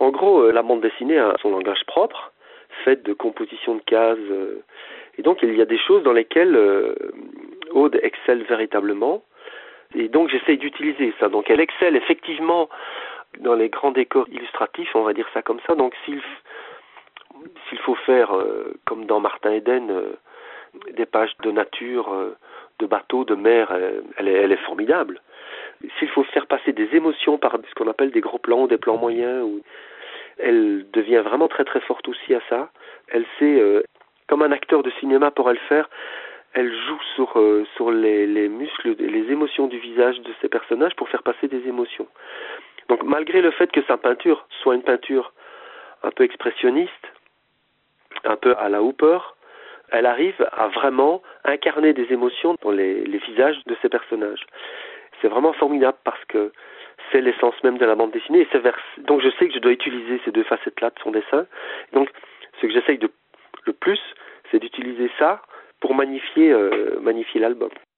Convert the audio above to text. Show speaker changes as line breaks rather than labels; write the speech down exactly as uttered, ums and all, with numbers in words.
En gros, euh, la bande dessinée a son langage propre, fait de composition de cases. Euh, et donc, il y a des choses dans lesquelles euh, Aude excelle véritablement. Et donc, j'essaye d'utiliser ça. Donc, elle excelle effectivement dans les grands décors illustratifs, on va dire ça comme ça. Donc, s'il, s'il faut faire, euh, comme dans Martin Eden, euh, des pages de nature, euh, de bateaux, de mer, euh, elle, est, elle est formidable. S'il faut faire passer des émotions par ce qu'on appelle des gros plans, des plans moyens, ou elle devient vraiment très très forte aussi à ça. Elle sait, euh, comme un acteur de cinéma pourrait le faire, elle joue sur, euh, sur les, les muscles et les émotions du visage de ses personnages pour faire passer des émotions. Donc malgré le fait que sa peinture soit une peinture un peu expressionniste, un peu à la Hooper, elle arrive à vraiment incarner des émotions dans les, les visages de ses personnages. C'est vraiment formidable parce que c'est l'essence même de la bande dessinée. Et c'est vers... Donc je sais que je dois utiliser ces deux facettes-là de son dessin. Donc ce que j'essaye de le plus, c'est d'utiliser ça pour magnifier, euh, magnifier l'album.